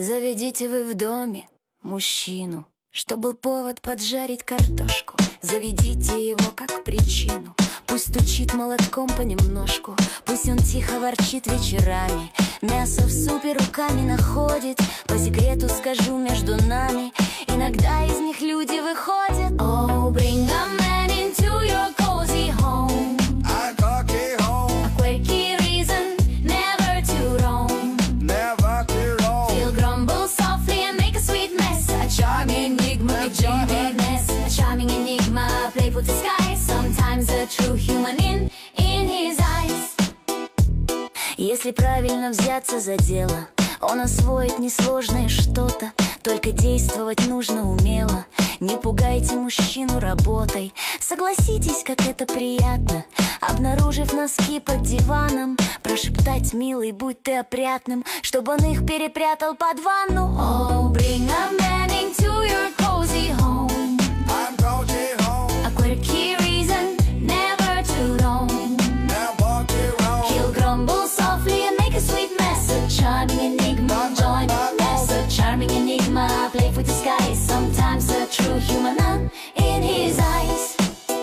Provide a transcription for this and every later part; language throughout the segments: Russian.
Заведите вы в доме мужчину, что был повод поджарить картошку. Заведите его как причину, пусть стучит молотком понемножку. Пусть он тихо ворчит вечерами, мясо в супе руками находит. По секрету скажу между нами, иногда из них люди выходят. Oh, bring a man into your cozy home. A cozy home. A quirky reason never to roam. Never to roam. He'll grumble softly and make a sweet mess. A charming enigma, a charming mess. A charming enigma, playful disguise. Sometimes a true human in his eyes. Если правильно взяться за дело, он освоит несложное что-то. Только действовать нужно умело. Не пугайте мужчину работой. Согласитесь, как это приятно, обнаружив носки под диваном, прошептать: милый, будь ты опрятным, чтобы он их перепрятал под ванну. Oh, bring a man into your cozy home. I'm cozy home. A quirky reason never to roam. Never to roam. He'll grumble softly and make a sweet mess. A charming enigma, join us. A charming enigma, playful disguise. Sometimes a true human in his eyes.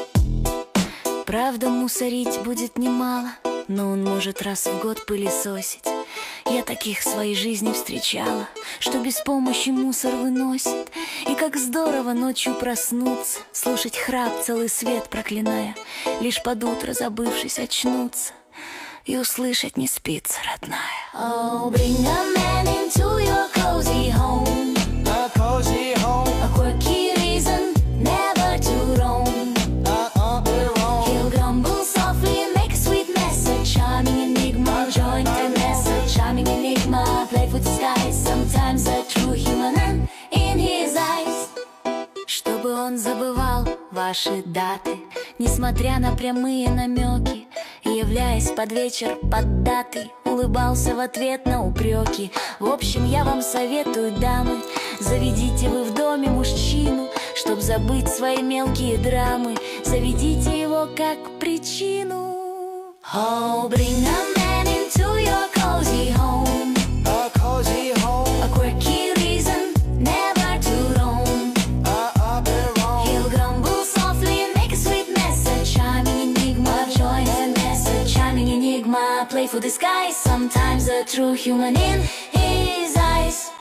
Правда, мусорить будет немало, но он может раз в год пылесосить. Я таких в своей жизни встречала, что без помощи мусор выносит. И как здорово ночью проснуться, слушать храп целый свет проклиная, лишь под утро, забывшись, очнуться и услышать: не спится, родная. Oh, bring a man into your cozy home. A cozy home. A quirky reason never to roam. He'll grumble softly and make a sweet mess. A charming enigma, join the mess. A charming enigma, playful disguise. Sometimes a true human in his eyes. Чтобы он забывал ваши даты, несмотря на прямые намеки, являясь под вечер поддатый, улыбался в ответ на упреки. В общем, я вам советую, дамы, заведите вы в доме мужчину, чтоб забыть свои мелкие драмы. Заведите его как причину. Oh, bring a man into your cozy home. A cozy home. A quirky reason never to roam. He'll grumble softly and make a sweet mess. A charming enigma, join the mess. A charming enigma, playful disguise. Sometimes a true human in